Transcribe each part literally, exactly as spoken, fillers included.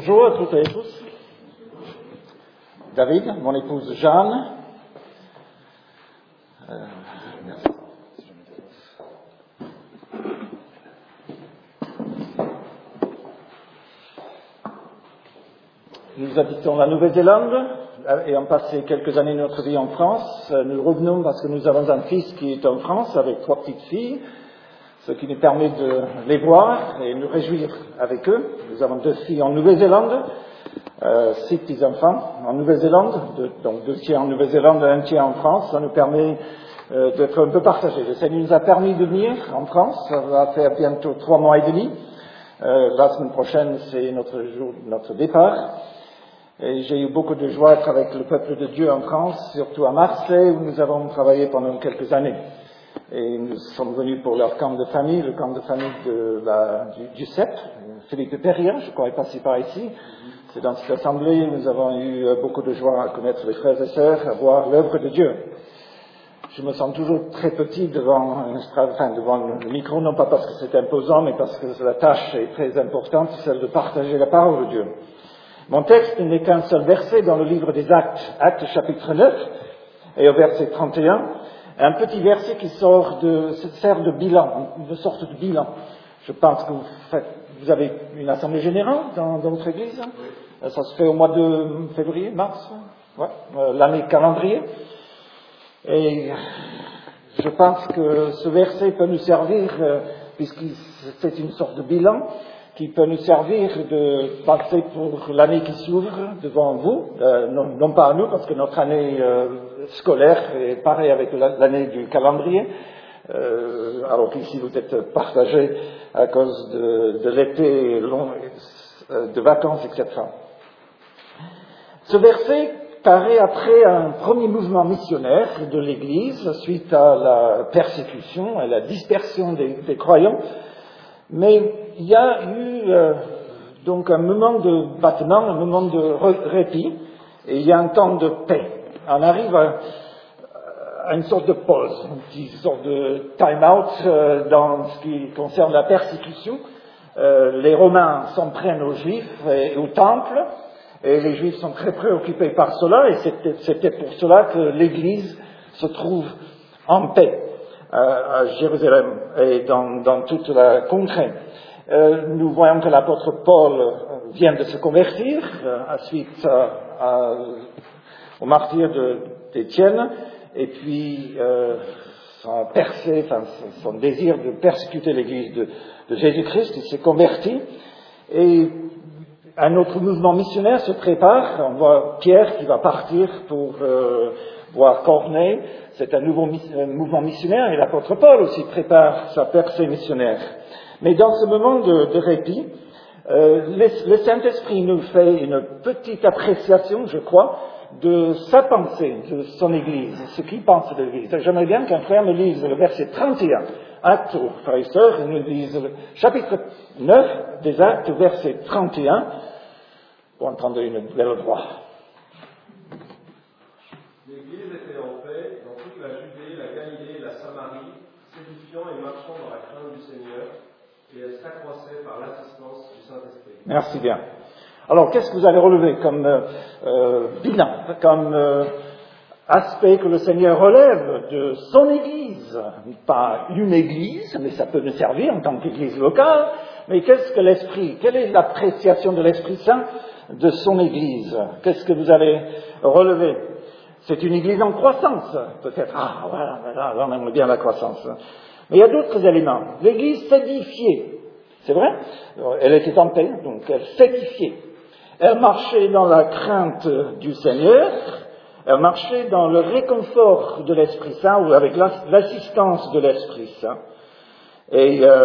Bonjour à toutes et à tous. David, mon épouse Jeanne. Euh, merci. Nous habitons la Nouvelle-Zélande et avons passé quelques années de notre vie en France. Nous revenons parce que nous avons un fils qui est en France avec trois petites filles, ce qui nous permet de les voir et nous réjouir avec eux. Nous avons deux filles en Nouvelle-Zélande, euh, six petits-enfants en Nouvelle-Zélande, deux, donc deux tiers en Nouvelle-Zélande et un tiers en France. Ça nous permet euh, d'être un peu partagés. Le Seigneur nous a permis de venir en France. Ça va faire bientôt trois mois et demi. Euh, la semaine prochaine, c'est notre jour, notre départ. Et j'ai eu beaucoup de joie d'être avec le peuple de Dieu en France, surtout à Marseille, où nous avons travaillé pendant quelques années. Et nous sommes venus pour leur camp de famille, le camp de famille de la, du, du C E P, Philippe de Perrien, je crois, est passé par ici. C'est dans cette assemblée où nous avons eu beaucoup de joie à connaître les frères et sœurs, à voir l'œuvre de Dieu. Je me sens toujours très petit devant, enfin, devant le micro, non pas parce que c'est imposant, mais parce que la tâche est très importante, celle de partager la parole de Dieu. Mon texte n'est qu'un seul verset dans le livre des Actes, Actes chapitre neuf, et au verset trente et un, un petit verset qui sort de, sert de bilan, une sorte de bilan. Je pense que vous, faites, vous avez une assemblée générale dans, dans votre église. Ça se fait au mois de février, mars, ouais, l'année calendrier. Et je pense que ce verset peut nous servir, puisque c'est une sorte de bilan, qui peut nous servir de passer pour l'année qui s'ouvre devant vous, euh, non, non pas à nous, parce que notre année euh, scolaire est pareille avec l'année du calendrier, euh, alors qu'ici vous êtes partagés à cause de, de l'été long, de vacances, et cetera. Ce verset paraît après un premier mouvement missionnaire de l'Église suite à la persécution et la dispersion des, des croyants. Mais il y a eu euh, donc un moment de battement, un moment de répit, et il y a un temps de paix. On arrive à, à une sorte de pause, une sorte de time-out euh, dans ce qui concerne la persécution. Euh, les Romains s'en prennent aux Juifs et au Temple, et les Juifs sont très préoccupés par cela, et c'était, c'était pour cela que l'Église se trouve en paix à Jérusalem et dans, dans toute la contrée. Euh, nous voyons que l'apôtre Paul vient de se convertir euh, suite à, à, au martyre de, d'Étienne, et puis euh, son, percé, enfin, son désir de persécuter l'Église de, de Jésus-Christ, il s'est converti, et un autre mouvement missionnaire se prépare. On voit Pierre qui va partir pour euh, voir Corneille. C'est un nouveau un mouvement missionnaire, et l'apôtre Paul aussi prépare sa percée missionnaire. Mais dans ce moment de, de répit, euh, le, le Saint-Esprit nous fait une petite appréciation, je crois, de sa pensée, de son Église, ce qu'il pense de l'Église. J'aimerais bien qu'un frère me lise le verset trente et un. Actes, frères et sœurs, il nous lise le chapitre neuf des Actes, verset trente et un, pour entendre une belle voix. L'Église était en paix dans toute la Judée, la Galilée et la Samarie, s'édifiant et marchant dans la crainte du Seigneur, et elle s'accroissait par l'assistance du Saint-Esprit. Merci bien. Alors, qu'est-ce que vous avez relevé comme euh, euh, bilan, comme euh, aspect que le Seigneur relève de son Église? Pas une Église, mais ça peut nous servir en tant qu'Église locale, mais qu'est-ce que l'Esprit, quelle est l'appréciation de l'Esprit Saint de son Église? Qu'est-ce que vous avez relevé? C'est une Église en croissance, peut-être. Ah, voilà, voilà, on aimerait bien la croissance. Mais il y a d'autres éléments. L'Église s'édifiait, c'est vrai? Elle était en paix, donc elle s'édifiait. Elle marchait dans la crainte du Seigneur, elle marchait dans le réconfort de l'Esprit Saint, ou avec l'assistance de l'Esprit Saint. Et euh,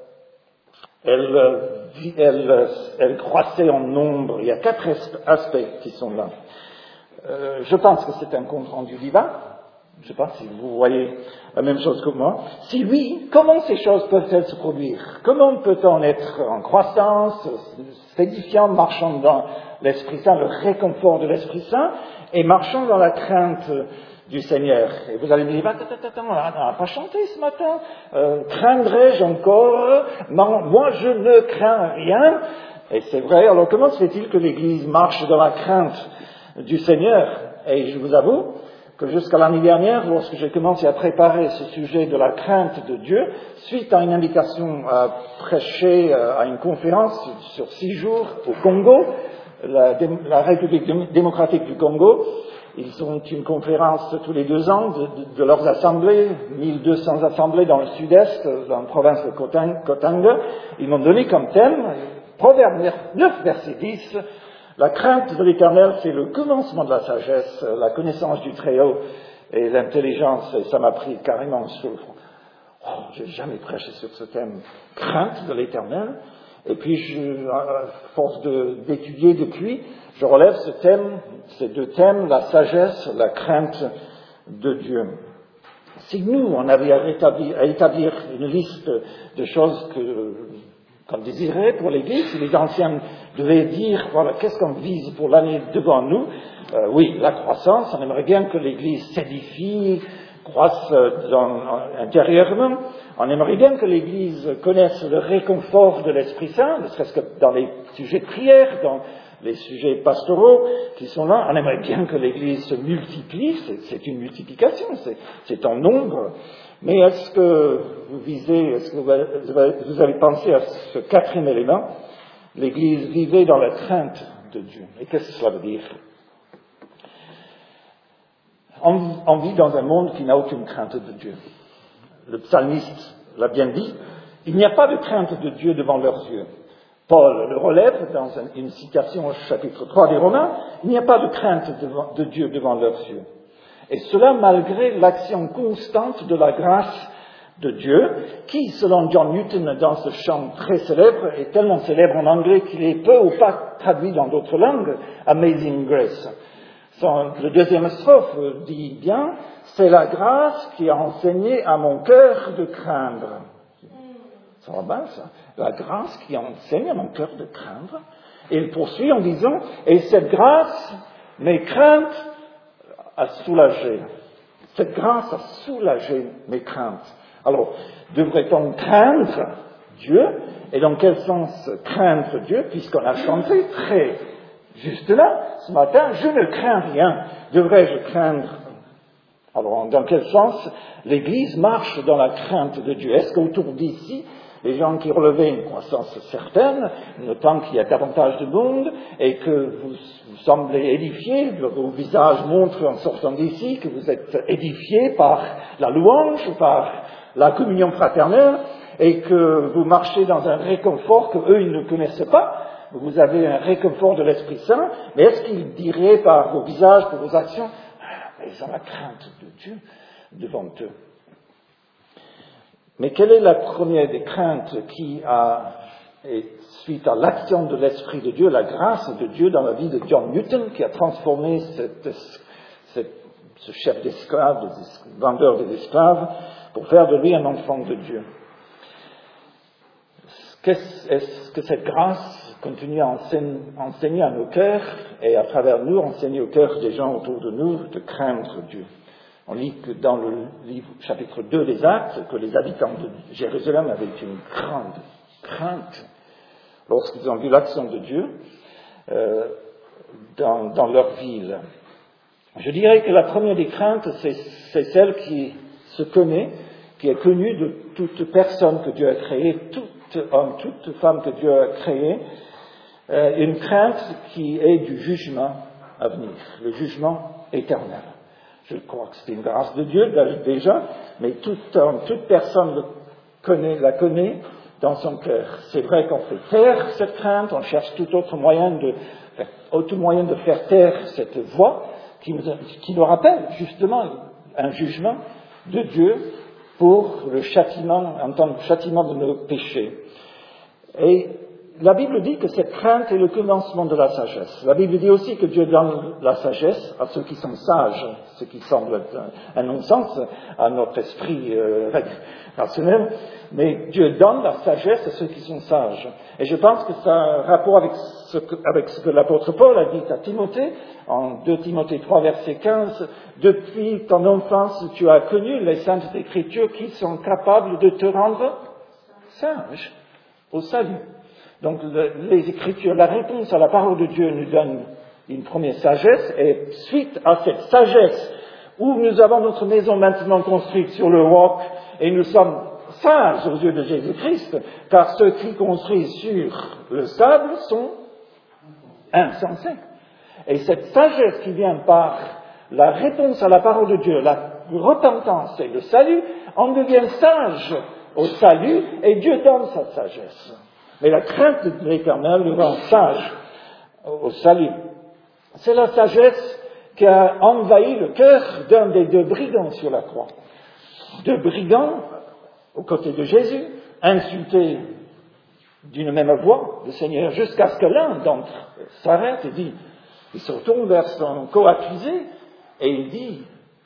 elle, elle, elle croissait en nombre. Il y a quatre aspects qui sont là. Euh, je pense que c'est un compte rendu divin. Je ne sais pas si vous voyez la même chose que moi. Si oui, comment ces choses peuvent-elles se produire? Comment peut-on être en croissance, s'édifiant, marchant dans l'Esprit Saint, le réconfort de l'Esprit Saint, et marchant dans la crainte du Seigneur? Et vous allez me dire, attends, attends, attends, on n'a pas chanté ce matin. Euh, craindrais-je encore? Non, moi je ne crains rien. Et c'est vrai, alors comment se fait-il que l'Église marche dans la crainte du Seigneur? Et je vous avoue que jusqu'à l'année dernière, lorsque j'ai commencé à préparer ce sujet de la crainte de Dieu, suite à une invitation à prêcher à une conférence sur six jours au Congo, la, la République démocratique du Congo, ils ont une conférence tous les deux ans de, de, de leurs assemblées, mille deux cents assemblées dans le sud-est, dans la province de Katanga. Ils m'ont donné comme thème, Proverbe neuf, verset dix, la crainte de l'Éternel, c'est le commencement de la sagesse, la connaissance du Très-Haut et l'intelligence. Et ça m'a pris carrément sur le front. Oh, j'ai jamais prêché sur ce thème, crainte de l'Éternel. Et puis, je, à force de, d'étudier depuis, je relève ce thème, ces deux thèmes, la sagesse, la crainte de Dieu. Si nous, on avait à établir, à établir une liste de choses que, qu'on désirait pour l'Église, si les anciens devaient dire, voilà, qu'est-ce qu'on vise pour l'année devant nous, euh, oui, la croissance, on aimerait bien que l'Église s'édifie, croisse dans, intérieurement. On aimerait bien que l'Église connaisse le réconfort de l'Esprit Saint, ne serait-ce que dans les sujets de prière, dans les sujets pastoraux qui sont là. On aimerait bien que l'Église se multiplie, c'est, c'est une multiplication, c'est, c'est en nombre. Mais est-ce que vous visez, est-ce que vous avez, vous avez pensé à ce quatrième élément? L'Église vivait dans la crainte de Dieu. Et qu'est-ce que cela veut dire? On, on vit dans un monde qui n'a aucune crainte de Dieu. Le psalmiste l'a bien dit, il n'y a pas de crainte de Dieu devant leurs yeux. Paul le relève dans une citation au chapitre trois des Romains, il n'y a pas de crainte devant, de Dieu devant leurs yeux. Et cela malgré l'action constante de la grâce de Dieu, qui, selon John Newton, dans ce chant très célèbre, est tellement célèbre en anglais qu'il est peu ou pas traduit dans d'autres langues, Amazing Grace. Son, le deuxième strophe dit bien, c'est la grâce qui a enseigné à mon cœur de craindre. Ça va bien, ça. La grâce qui a enseigné à mon cœur de craindre. Et il poursuit en disant, et cette grâce, mes craintes a soulagé. Cette grâce a soulagé mes craintes. Alors, devrait-on craindre Dieu? Et dans quel sens craindre Dieu? Puisqu'on a chanté très juste là, ce matin, je ne crains rien. Devrais-je craindre? Alors, dans quel sens l'Église marche dans la crainte de Dieu? Est-ce qu'autour d'ici, les gens qui relevaient une croissance certaine, notant qu'il y a davantage de monde et que vous, vous semblez édifiés, vos visages montrent en sortant d'ici que vous êtes édifiés par la louange, par la communion fraternelle, et que vous marchez dans un réconfort que eux ils ne connaissaient pas, vous avez un réconfort de l'Esprit Saint, mais est-ce qu'ils diraient par vos visages, par vos actions, ah, ils ont la crainte de Dieu devant eux? Mais quelle est la première des craintes qui a, et suite à l'action de l'Esprit de Dieu, la grâce de Dieu dans la vie de John Newton, qui a transformé cette, cette, ce chef d'esclaves, des vendeur des esclaves, pour faire de lui un enfant de Dieu? Qu'est-ce, est-ce que cette grâce continue à enseigner, enseigner à nos cœurs et à travers nous, enseigner au cœur des gens autour de nous de craindre Dieu? On lit que dans le livre, chapitre deux des Actes, que les habitants de Jérusalem avaient une grande crainte lorsqu'ils ont vu l'action de Dieu euh, dans, dans leur ville. Je dirais que la première des craintes, c'est, c'est celle qui se connaît, qui est connue de toute personne que Dieu a créée, tout homme, toute femme que Dieu a créée, euh, une crainte qui est du jugement à venir, le jugement éternel. Je crois que c'est une grâce de Dieu déjà, mais tout homme, toute personne le connaît, la connaît dans son cœur. C'est vrai qu'on fait taire cette crainte, on cherche tout autre moyen de, autre moyen de faire taire cette voix qui nous, qui nous rappelle justement un jugement de Dieu pour le châtiment, en tant que châtiment de nos péchés. Et la Bible dit que cette crainte est le commencement de la sagesse. La Bible dit aussi que Dieu donne la sagesse à ceux qui sont sages, ce qui semble être un non-sens à notre esprit euh, rationnel, mais Dieu donne la sagesse à ceux qui sont sages. Et je pense que ça a un rapport avec ce que, avec ce que l'apôtre Paul a dit à Timothée, en deux Timothée trois, verset quinze, « Depuis ton enfance, tu as connu les saintes écritures qui sont capables de te rendre sage au salut. » Donc le, les Écritures, la réponse à la parole de Dieu nous donne une première sagesse, et suite à cette sagesse, où nous avons notre maison maintenant construite sur le roc, et nous sommes sages aux yeux de Jésus-Christ, car ceux qui construisent sur le sable sont insensés. Et cette sagesse qui vient par la réponse à la parole de Dieu, la repentance et le salut, on devient sage au salut, et Dieu donne sa sagesse. Mais la crainte de l'Éternel nous rend sage au salut. C'est la sagesse qui a envahi le cœur d'un des deux brigands sur la croix. Deux brigands, aux côtés de Jésus, insultés d'une même voix, le Seigneur, jusqu'à ce que l'un d'entre eux s'arrête et dit, il se retourne vers son co-accusé et il dit,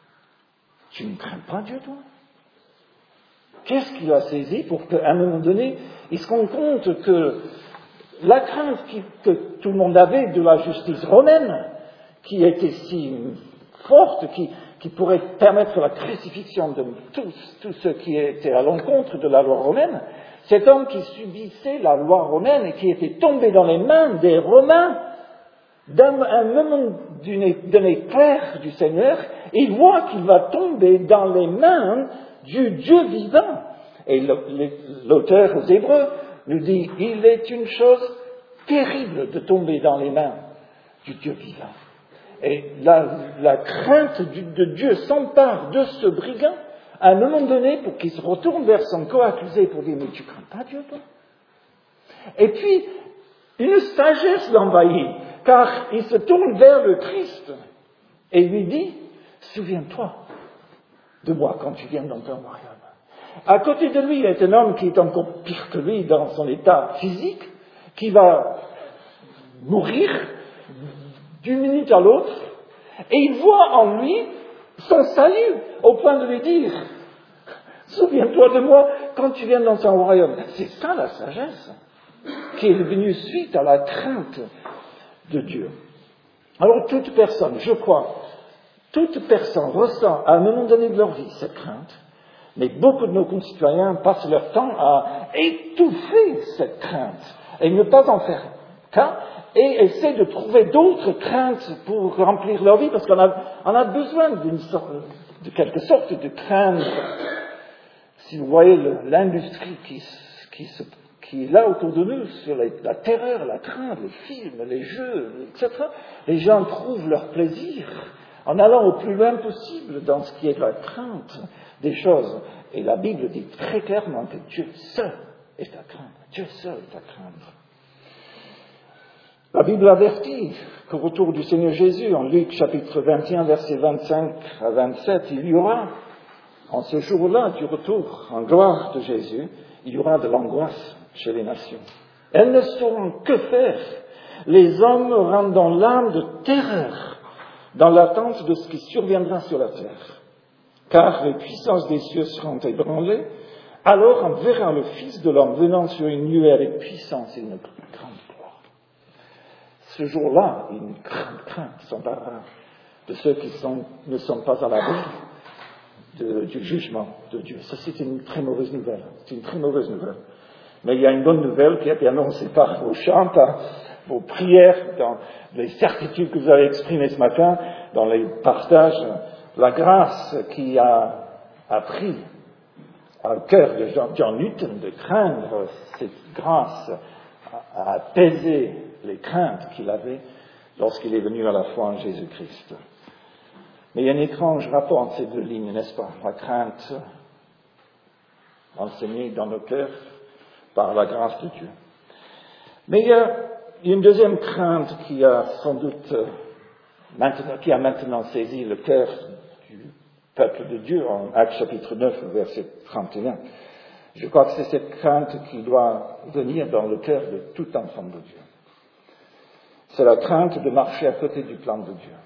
tu ne crains pas Dieu, toi? Qu'est-ce qu'il a saisi pour qu'à un moment donné, il se rende compte que la crainte qui, que tout le monde avait de la justice romaine, qui était si forte, qui, qui pourrait permettre la crucifixion de tous, tous ceux qui étaient à l'encontre de la loi romaine, cet homme qui subissait la loi romaine et qui était tombé dans les mains des Romains, d'un un moment d'un éclair du Seigneur, il voit qu'il va tomber dans les mains du Dieu vivant. Et l'auteur aux Hébreux nous dit, il est une chose terrible de tomber dans les mains du Dieu vivant. Et la, la crainte de Dieu s'empare de ce brigand à un moment donné pour qu'il se retourne vers son co-accusé pour dire, mais tu crains pas Dieu, toi? Et puis, une sagesse l'envahit, car il se tourne vers le Christ et lui dit, souviens-toi de moi quand tu viens dans ton royaume. À côté de lui, il est un homme qui est encore pire que lui dans son état physique, qui va mourir d'une minute à l'autre, et il voit en lui son salut, au point de lui dire, souviens-toi de moi quand tu viens dans ton royaume. C'est ça la sagesse qui est venue suite à la crainte de Dieu. Alors toute personne, je crois, toute personne ressent à un moment donné de leur vie cette crainte, mais beaucoup de nos concitoyens passent leur temps à étouffer cette crainte et ne pas en faire cas, et essaient de trouver d'autres craintes pour remplir leur vie, parce qu'on a, on a besoin d'une sorte, de quelque sorte de crainte. Si vous voyez le, l'industrie qui, qui, se, qui est là autour de nous, sur les, la terreur, la crainte, les films, les jeux, et cetera, les gens trouvent leur plaisir en allant au plus loin possible dans ce qui est la crainte des choses. Et la Bible dit très clairement que Dieu seul est à craindre. Dieu seul est à craindre. La Bible avertit qu'au retour du Seigneur Jésus, en Luc chapitre vingt et un, versets vingt-cinq à vingt-sept, il y aura, en ce jour-là du retour en gloire de Jésus, il y aura de l'angoisse chez les nations. Elles ne sauront que faire. Les hommes auront dans l'âme de terreur, dans l'attente de ce qui surviendra sur la terre. Car les puissances des cieux seront ébranlées, alors on verra le Fils de l'homme venant sur une nuée avec puissance et une grande gloire. Ce jour-là, une grande crainte s'emparera de ceux qui sont, ne sont pas à l'abri de, du jugement de Dieu. Ça, c'est une très mauvaise nouvelle. C'est une très mauvaise nouvelle. Mais il y a une bonne nouvelle qui a été annoncée par vos chants, par vos prières, dans les certitudes que vous avez exprimées ce matin, dans les partages. La grâce qui a appris au cœur de John Newton de craindre, cette grâce a apaisé les craintes qu'il avait lorsqu'il est venu à la foi en Jésus-Christ. Mais il y a un étrange rapport entre ces deux lignes, n'est-ce pas? La crainte enseignée dans nos cœurs par la grâce de Dieu. Mais il y a une deuxième crainte qui a sans doute maintenant, qui a maintenant saisi le cœur du peuple de Dieu en Actes chapitre neuf, verset trente et un. Je crois que c'est cette crainte qui doit venir dans le cœur de tout enfant de Dieu. C'est la crainte de marcher à côté du plan de Dieu.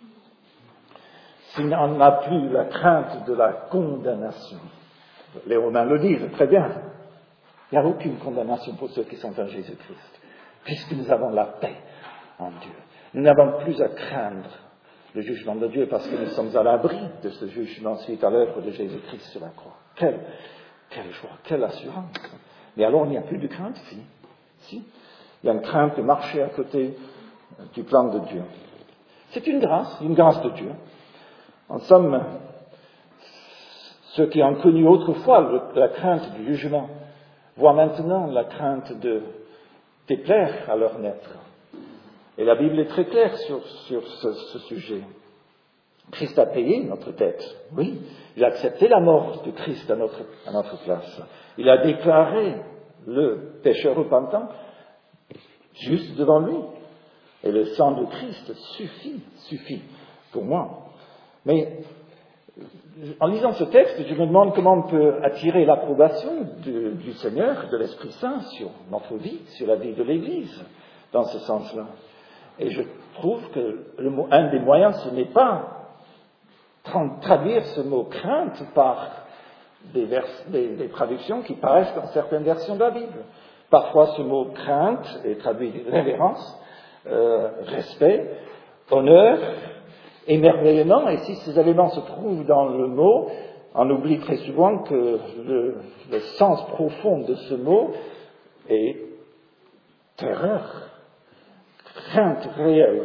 Si on n'a plus la crainte de la condamnation, les Romains le disent très bien, il n'y a aucune condamnation pour ceux qui sont en Jésus-Christ, puisque nous avons la paix en Dieu. Nous n'avons plus à craindre le jugement de Dieu parce que nous sommes à l'abri de ce jugement suite à l'œuvre de Jésus-Christ sur la croix. Quelle, quelle joie, quelle assurance. Mais alors il n'y a plus de crainte ici. Si, il y a une crainte de marcher à côté du plan de Dieu. C'est une grâce, une grâce de Dieu. En somme, ceux qui ont connu autrefois la crainte du jugement voient maintenant la crainte de déplaire à leur maître. Et la Bible est très claire sur, sur ce, ce sujet. Christ a payé notre dette, oui. Il a accepté la mort de Christ à notre, à notre place. Il a déclaré le pécheur repentant juste devant lui. Et le sang de Christ suffit, suffit pour moi. Mais en lisant ce texte, je me demande comment on peut attirer l'approbation du, du Seigneur, de l'Esprit Saint sur notre vie, sur la vie de l'Église, dans ce sens-là. Et je trouve que le, un des moyens, ce n'est pas traduire ce mot crainte par des, vers, des, des traductions qui paraissent dans certaines versions de la Bible. Parfois, ce mot crainte est traduit révérence, euh, respect, honneur, émerveillement, et si ces éléments se trouvent dans le mot, on oublie très souvent que le, le sens profond de ce mot est terreur, crainte réelle.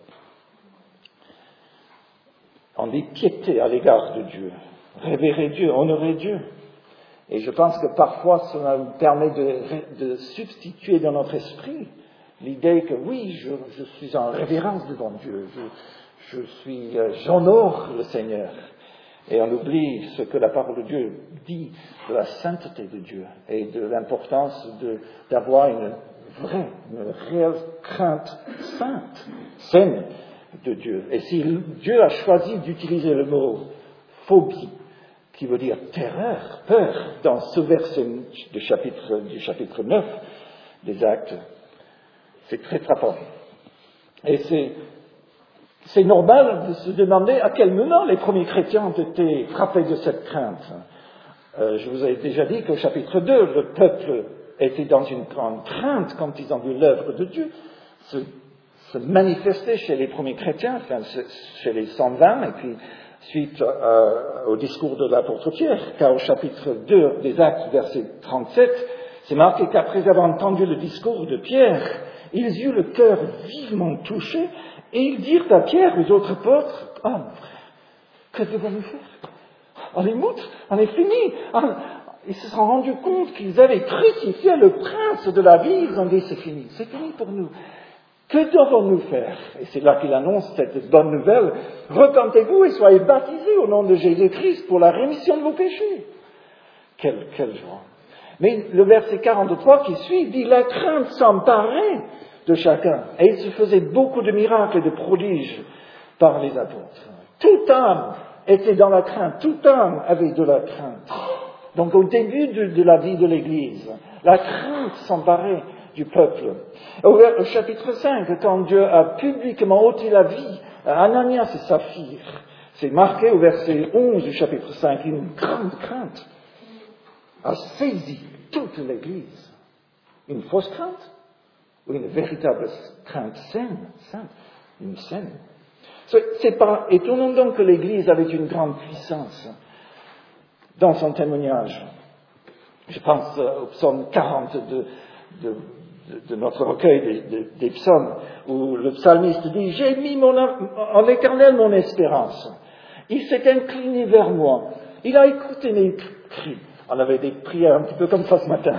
On dit piété à l'égard de Dieu, révérer Dieu, honorer Dieu. Et je pense que parfois cela nous permet de, de substituer dans notre esprit l'idée que oui, je, je suis en révérence devant Dieu, je, je suis, j'honore le Seigneur. Et on oublie ce que la parole de Dieu dit de la sainteté de Dieu et de l'importance de, d'avoir une vraie, une réelle crainte sainte, saine de Dieu. Et si Dieu a choisi d'utiliser le mot phobie, qui veut dire terreur, peur, dans ce verset du chapitre, du chapitre neuf des Actes, c'est très frappant. Et c'est, c'est normal de se demander à quel moment les premiers chrétiens ont été frappés de cette crainte. Euh, je vous ai déjà dit qu'au chapitre deux, le peuple était dans une grande crainte quand ils ont vu l'œuvre de Dieu se, se manifester chez les premiers chrétiens, enfin, chez les cent vingt, et puis suite euh, au discours de l'apôtre Pierre, car au chapitre deux des Actes, verset trente-sept, c'est marqué qu'après avoir entendu le discours de Pierre, ils eurent le cœur vivement touché, et ils dirent à Pierre, aux autres apôtres, « Ah, mon frère, que devons-nous faire? On est moutre, on est fini. On... » Ils se sont rendus compte qu'ils avaient crucifié le prince de la vie. Ils ont dit, c'est fini, c'est fini pour nous. Que devons-nous faire? Et c'est là qu'il annonce cette bonne nouvelle. Repentez-vous et soyez baptisés au nom de Jésus-Christ pour la rémission de vos péchés. Quelle, quelle joie. Mais le verset quarante-trois qui suit dit, la crainte s'emparait de chacun. Et il se faisait beaucoup de miracles et de prodiges par les apôtres. Toute âme était dans la crainte. Toute âme avait de la crainte. Donc au début de, de la vie de l'Église, la crainte s'emparait du peuple. Au, au chapitre cinq, quand Dieu a publiquement ôté la vie à Ananias et Saphir, c'est marqué au verset onze du chapitre cinq, une grande crainte a saisi toute l'Église. Une fausse crainte ou une véritable crainte saine, sainte, une saine. C'est, c'est pas étonnant donc que l'Église avait une grande puissance dans son témoignage. Je pense au psaume quarante de, de, de, de notre recueil des, des, des psaumes, où le psalmiste dit « J'ai mis mon, en l'Éternel mon espérance. Il s'est incliné vers moi. Il a écouté mes cris. » On avait des prières un petit peu comme ça ce matin.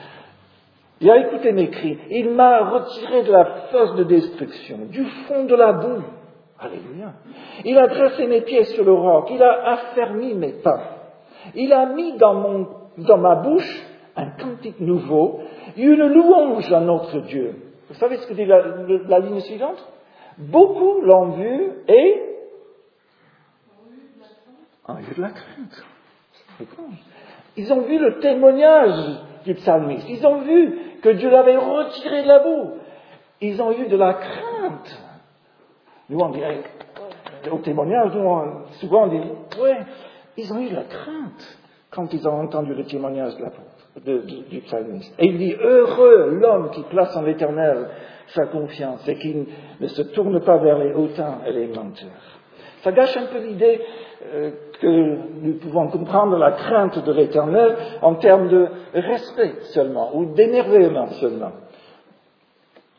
Il a écouté mes cris. Il m'a retiré de la fosse de destruction, du fond de la boue. Alléluia. Il a dressé mes pieds sur le roc. Il a affermi mes pas. Il a mis dans, mon, dans ma bouche un cantique nouveau, une louange à notre Dieu. Vous savez ce que dit la, la ligne suivante? Beaucoup l'ont vu et ont eu de la crainte. C'est étrange. Ils ont vu le témoignage du psalmiste. Ils ont vu que Dieu l'avait retiré de la boue. Ils ont eu de la crainte. Nous, on dirait, au témoignage, nous, on, souvent on dit, ouais, ils ont eu de la crainte quand ils ont entendu le témoignage de l'apôtre, de, de, du psalmiste. Et il dit, heureux l'homme qui place en l'Éternel sa confiance et qui ne se tourne pas vers les hautains et les menteurs. Ça gâche un peu l'idée euh, que nous pouvons comprendre la crainte de l'Éternel en termes de respect seulement, ou d'émerveillement seulement.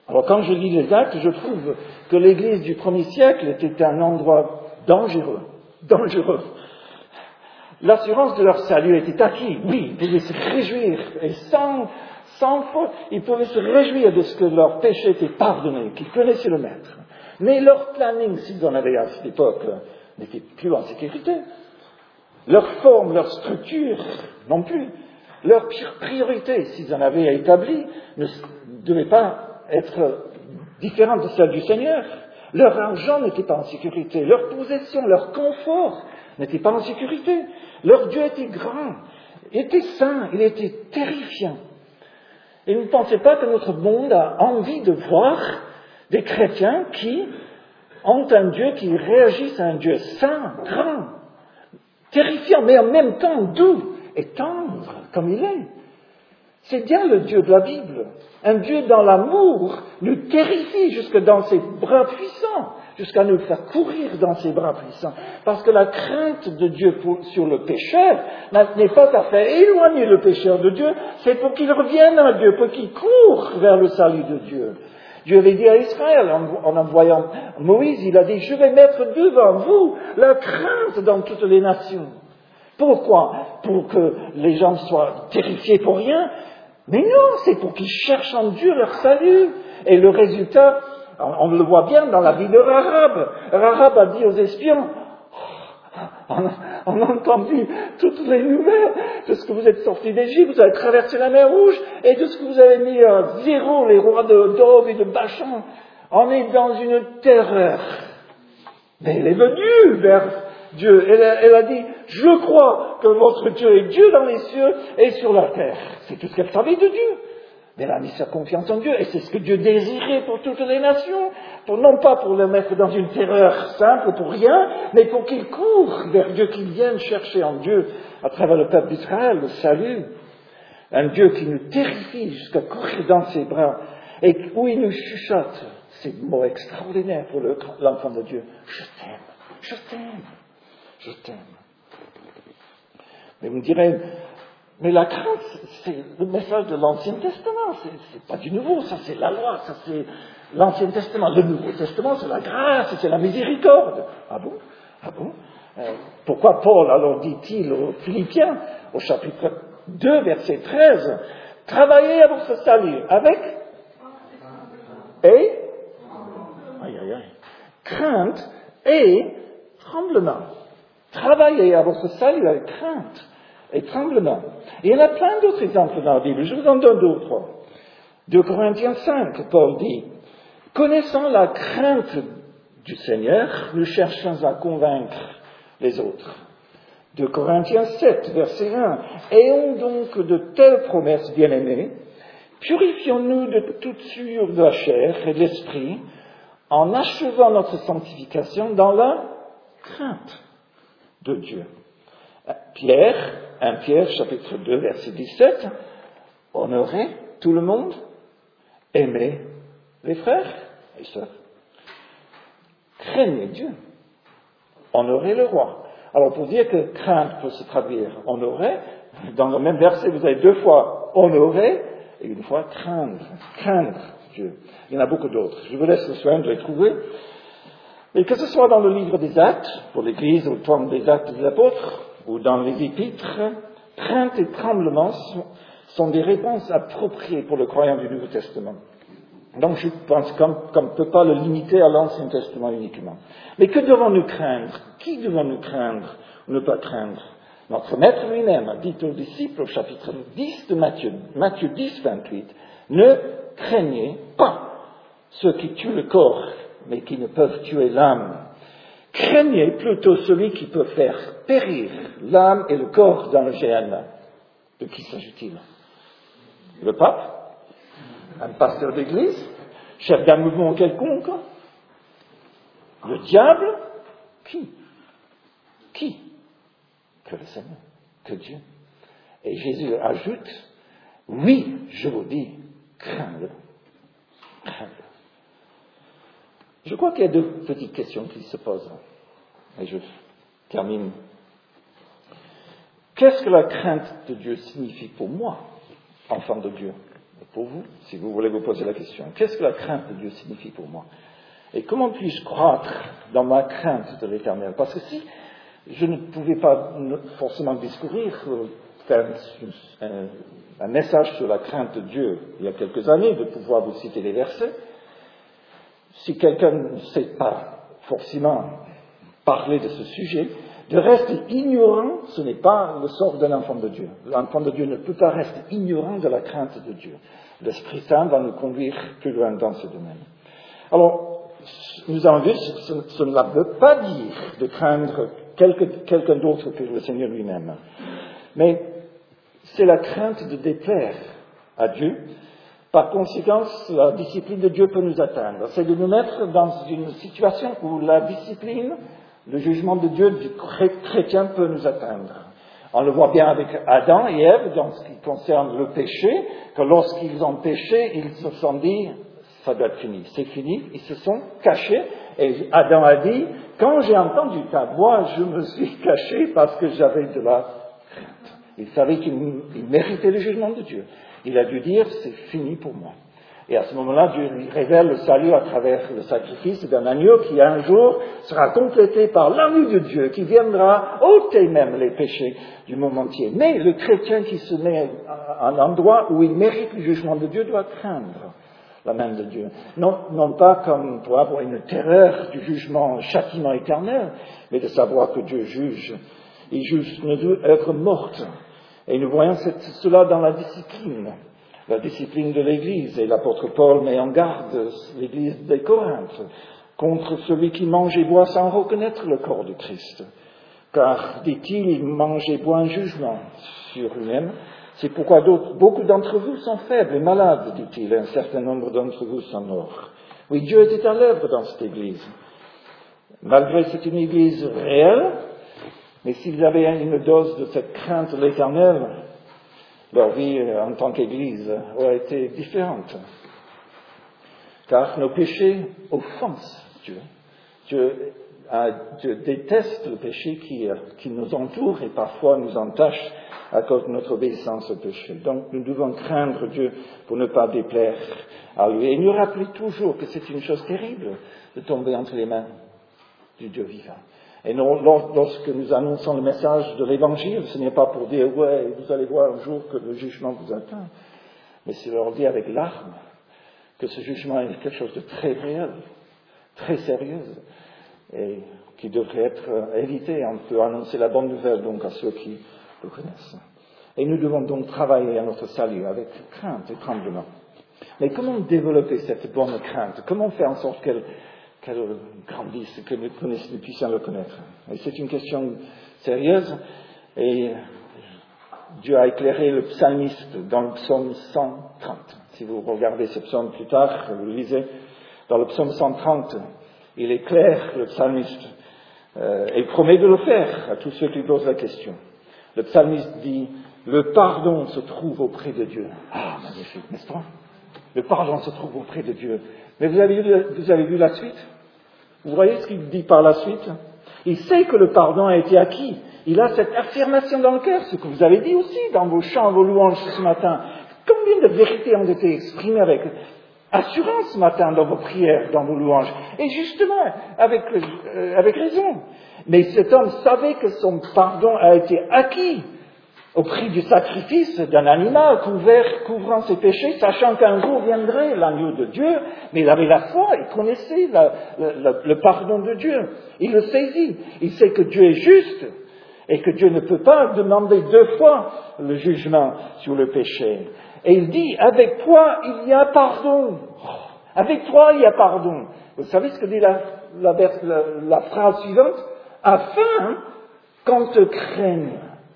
Alors quand je lis les Actes, je trouve que l'Église du premier siècle était un endroit dangereux, dangereux. L'assurance de leur salut était acquise. Oui, ils pouvaient se réjouir, et sans, sans faute, ils pouvaient se réjouir de ce que leur péché était pardonné, qu'ils connaissaient le Maître. Mais leur planning, s'ils en avaient à cette époque, n'était plus en sécurité. Leur forme, leur structure, non plus. Leur priorité, s'ils en avaient établi, ne devait pas être différente de celle du Seigneur. Leur argent n'était pas en sécurité. Leur possession, leur confort n'était pas en sécurité. Leur Dieu était grand, était saint, il était terrifiant. Et ne pensez pas que notre monde a envie de voir des chrétiens qui ont un Dieu qui réagisse à un Dieu saint, grand, terrifiant, mais en même temps doux et tendre, comme il est. C'est bien le Dieu de la Bible. Un Dieu dans l'amour nous terrifie jusque dans ses bras puissants, jusqu'à nous faire courir dans ses bras puissants. Parce que la crainte de Dieu pour, sur le pécheur n'est pas à faire éloigner le pécheur de Dieu, c'est pour qu'il revienne à Dieu, pour qu'il court vers le salut de Dieu. Dieu avait dit à Israël, en, en envoyant Moïse, il a dit, je vais mettre devant vous la crainte dans toutes les nations. Pourquoi? Pour que les gens soient terrifiés pour rien? Mais non, c'est pour qu'ils cherchent en Dieu leur salut. Et le résultat, on le voit bien dans la vie de Rahab. Rahab a dit aux espions, on a, on a entendu toutes les nouvelles de ce que vous êtes sortis d'Égypte, vous avez traversé la mer Rouge, et de ce que vous avez mis à zéro les rois de Dov et de Bachan. On est dans une terreur. Mais elle est venue vers Dieu. Elle a, elle a dit, je crois que votre Dieu est Dieu dans les cieux et sur la terre. C'est tout ce qu'elle savait de Dieu. Mais elle a mis sa confiance en Dieu, et c'est ce que Dieu désirait pour toutes les nations, pour, non pas pour le mettre dans une terreur simple, pour rien, mais pour qu'ils courent vers Dieu, qu'ils viennent chercher en Dieu, à travers le peuple d'Israël, le salut. Un Dieu qui nous terrifie jusqu'à courir dans ses bras, et où il nous chuchote ces mots extraordinaires pour le, l'enfant de Dieu. Je t'aime, je t'aime, je t'aime. Mais vous me direz, mais la crainte, c'est le message de l'Ancien Testament, c'est, c'est pas du Nouveau, ça c'est la loi, ça c'est l'Ancien Testament. Le Nouveau Testament, c'est la grâce, c'est la miséricorde. Ah bon? Ah bon? euh, Pourquoi Paul, alors dit-il aux Philippiens, au chapitre deux, verset treize, travaillez à votre salut avec et aïe, aïe, aïe, crainte et tremblement. Travaillez à votre salut avec crainte et tremblement. Et il y en a plein d'autres exemples dans la Bible. Je vous en donne deux ou trois. deux Corinthiens cinq, Paul dit, connaissant la crainte du Seigneur, nous cherchons à convaincre les autres. deux Corinthiens sept, verset un, ayons donc de telles promesses, bien-aimés, purifions-nous de toute souillure de la chair et de l'esprit, en achevant notre sanctification dans la crainte de Dieu. Pierre, un Pierre, chapitre deux, verset dix-sept, honorez tout le monde, aimez les frères et sœurs, craignez Dieu, honorez le roi. Alors pour dire que crainte peut se traduire honorer, dans le même verset vous avez deux fois honorer et une fois craindre, craindre Dieu. Il y en a beaucoup d'autres. Je vous laisse le soin de les trouver. Mais que ce soit dans le livre des Actes, pour l'Église, au temps des Actes des Apôtres, ou dans les Épîtres, crainte et tremblement sont, sont des réponses appropriées pour le croyant du Nouveau Testament. Donc je pense qu'on ne peut pas le limiter à l'Ancien Testament uniquement. Mais que devons-nous craindre? Qui devons-nous craindre ou ne pas craindre? Notre Maître lui-même a dit aux disciples au chapitre dix de Matthieu, Matthieu dix, vingt-huit, ne craignez pas ceux qui tuent le corps, mais qui ne peuvent tuer l'âme. Craignez plutôt celui qui peut faire périr l'âme et le corps dans le Géhenna. De qui s'agit-il? Le pape? Un pasteur d'église? Chef d'un mouvement quelconque? Le diable? Qui? Qui? Que le Seigneur, que Dieu. Et Jésus ajoute, oui, je vous dis, crains-le. Crains-le. Je crois qu'il y a deux petites questions qui se posent. Et je termine. Qu'est-ce que la crainte de Dieu signifie pour moi, enfant de Dieu, pour vous, si vous voulez vous poser la question. Qu'est-ce que la crainte de Dieu signifie pour moi? Et comment puis-je croître dans ma crainte de l'Éternel? Parce que si je ne pouvais pas forcément discourir, faire un, un message sur la crainte de Dieu il y a quelques années, de pouvoir vous citer les versets, si quelqu'un ne sait pas forcément parler de ce sujet, de rester ignorant, ce n'est pas le sort d'un enfant de Dieu. L'enfant de Dieu ne peut pas rester ignorant de la crainte de Dieu. L'Esprit Saint va nous conduire plus loin dans ce domaine. Alors, nous avons vu, ce, ce ne veut pas dire de craindre quelque, quelqu'un d'autre que le Seigneur lui-même. Mais c'est la crainte de déplaire à Dieu. Par conséquent, la discipline de Dieu peut nous atteindre. C'est de nous mettre dans une situation où la discipline, le jugement de Dieu du chrétien peut nous atteindre. On le voit bien avec Adam et Ève dans ce qui concerne le péché, que lorsqu'ils ont péché, ils se sont dit, ça doit être fini, c'est fini, ils se sont cachés, et Adam a dit, quand j'ai entendu ta voix, je me suis caché parce que j'avais de la crainte. Il savait qu'il méritait le jugement de Dieu. Il a dû dire, c'est fini pour moi. Et à ce moment-là, Dieu lui révèle le salut à travers le sacrifice d'un agneau qui un jour sera complété par l'agneau de Dieu, qui viendra ôter même les péchés du monde entier. Mais le chrétien qui se met à un endroit où il mérite le jugement de Dieu doit craindre la main de Dieu. Non, non pas comme pour avoir une terreur du jugement, châtiment éternel, mais de savoir que Dieu juge. Il juge une œuvre morte. Et nous voyons cela dans la discipline. La discipline de l'Église, et l'apôtre Paul met en garde l'Église des Corinthes contre celui qui mange et boit sans reconnaître le corps de Christ. Car, dit-il, il mange et boit un jugement sur lui-même. C'est pourquoi beaucoup d'entre vous sont faibles et malades, dit-il, et un certain nombre d'entre vous sont morts. Oui, Dieu était à l'œuvre dans cette Église. Malgré que c'est une Église réelle, mais s'ils avaient une dose de cette crainte de l'Éternel, leur vie en tant qu'Église aurait été différente. Car nos péchés offensent Dieu. Dieu, Dieu déteste le péché qui, qui nous entoure et parfois nous entache à cause de notre obéissance au péché. Donc nous devons craindre Dieu pour ne pas déplaire à lui. Et nous rappeler toujours que c'est une chose terrible de tomber entre les mains du Dieu vivant. Et non, lorsque nous annonçons le message de l'Évangile, ce n'est pas pour dire « ouais, vous allez voir un jour que le jugement vous atteint », mais c'est leur dire avec larmes que ce jugement est quelque chose de très réel, très sérieux, et qui devrait être évité. On peut annoncer la bonne nouvelle donc à ceux qui le connaissent. Et nous devons donc travailler à notre salut avec crainte et tremblement. Mais comment développer cette bonne crainte? Comment faire en sorte qu'elle qu'elle grandisse, que nous puissions le connaître. Et c'est une question sérieuse, et Dieu a éclairé le psalmiste dans le psaume cent trente. Si vous regardez ce psaume plus tard, vous le lisez, dans le psaume cent trente, il éclaire le psalmiste, euh, et il promet de le faire à tous ceux qui posent la question. Le psalmiste dit, le pardon se trouve auprès de Dieu. Ah, magnifique, n'est-ce pas? Le pardon se trouve auprès de Dieu. Mais vous avez vu, vous avez vu la suite? Vous voyez ce qu'il dit par la suite? Il sait que le pardon a été acquis. Il a cette affirmation dans le cœur, ce que vous avez dit aussi dans vos chants, vos louanges ce matin. Combien de vérités ont été exprimées avec assurance ce matin dans vos prières, dans vos louanges? Et justement, avec, euh, avec raison. Mais cet homme savait que son pardon a été acquis au prix du sacrifice d'un animal couvert, couvrant ses péchés, sachant qu'un jour viendrait l'agneau de Dieu, mais il avait la foi, il connaissait la, la, le pardon de Dieu. Il le saisit. Il sait que Dieu est juste et que Dieu ne peut pas demander deux fois le jugement sur le péché. Et il dit, avec toi, il y a pardon. Avec toi, il y a pardon. Vous savez ce que dit la, la, la, la phrase suivante? Afin qu'on te craigne.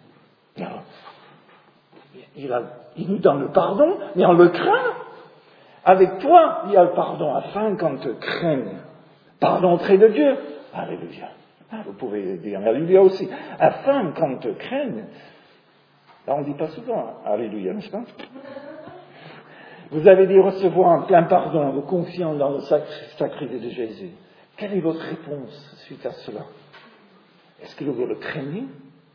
Il, a, il nous donne le pardon, mais on le craint. Avec toi, il y a le pardon, afin qu'on te craigne. Pardon auprès de Dieu. Alléluia. Ah, vous pouvez dire Alléluia aussi. Afin qu'on te craigne. Là, on ne dit pas souvent Alléluia, n'est-ce pas? Vous avez dit recevoir un plein pardon en vous confiant dans le sacrifice de Jésus. Quelle est votre réponse suite à cela? Est-ce que vous le craignez?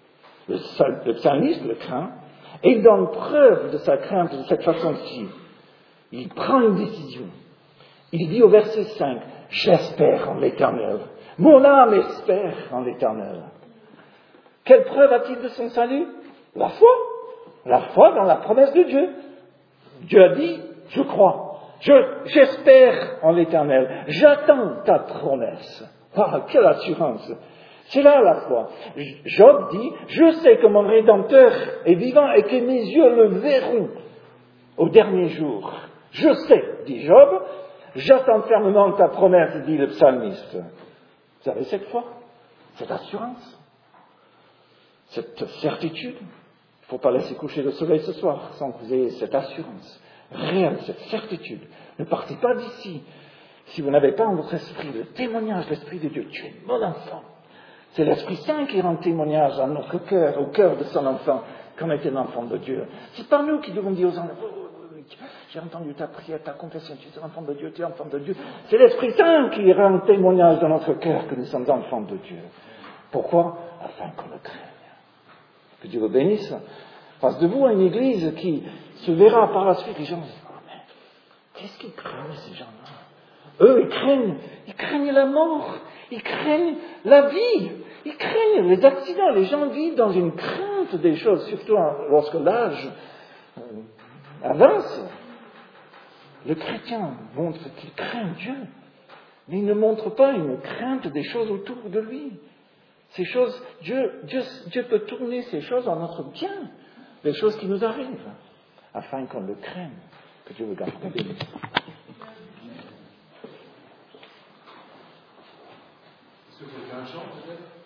Le psalmiste le craint, et il donne preuve de sa crainte de cette façon-ci. il prend une décision. Il dit au verset cinq, « J'espère en l'Éternel. Mon âme espère en l'Éternel. » Quelle preuve a-t-il de son salut? La foi. La foi dans la promesse de Dieu. Dieu a dit, je crois. Je, j'espère en l'Éternel. J'attends ta promesse. Ah, quelle assurance! C'est là la foi. Job dit, je sais que mon Rédempteur est vivant et que mes yeux le verront au dernier jour. Je sais, dit Job, j'attends fermement ta promesse, dit le psalmiste. Vous avez cette foi, cette assurance, cette certitude. Il ne faut pas laisser coucher le soleil ce soir sans que vous ayez cette assurance réelle, cette certitude. Ne partez pas d'ici si vous n'avez pas en votre esprit le témoignage de l'Esprit de Dieu. Tu es mon enfant. C'est l'Esprit Saint qui rend témoignage à notre cœur, au cœur de son enfant, qu'on est un enfant de Dieu. C'est pas nous qui devons dire aux enfants, oh, j'ai entendu ta prière, ta confession, tu es enfant de Dieu, tu es enfant de Dieu. C'est l'Esprit Saint qui rend témoignage dans notre cœur que nous sommes enfants de Dieu. Pourquoi? Afin qu'on le craigne. Que Dieu vous bénisse. Face de vous, une église qui se verra par la suite, les gens disent, oh, mais qu'est-ce qu'ils craignent, ces gens-là? Eux, ils craignent, ils craignent la mort, ils craignent la vie, ils craignent les accidents. Les gens vivent dans une crainte des choses, surtout lorsque l'âge avance. Le chrétien montre qu'il craint Dieu, mais il ne montre pas une crainte des choses autour de lui. Ces choses, Dieu, Dieu, Dieu peut tourner ces choses en notre bien, les choses qui nous arrivent, afin qu'on le craigne. Que Dieu vous garde. Est-ce que c'est un chant peut-être?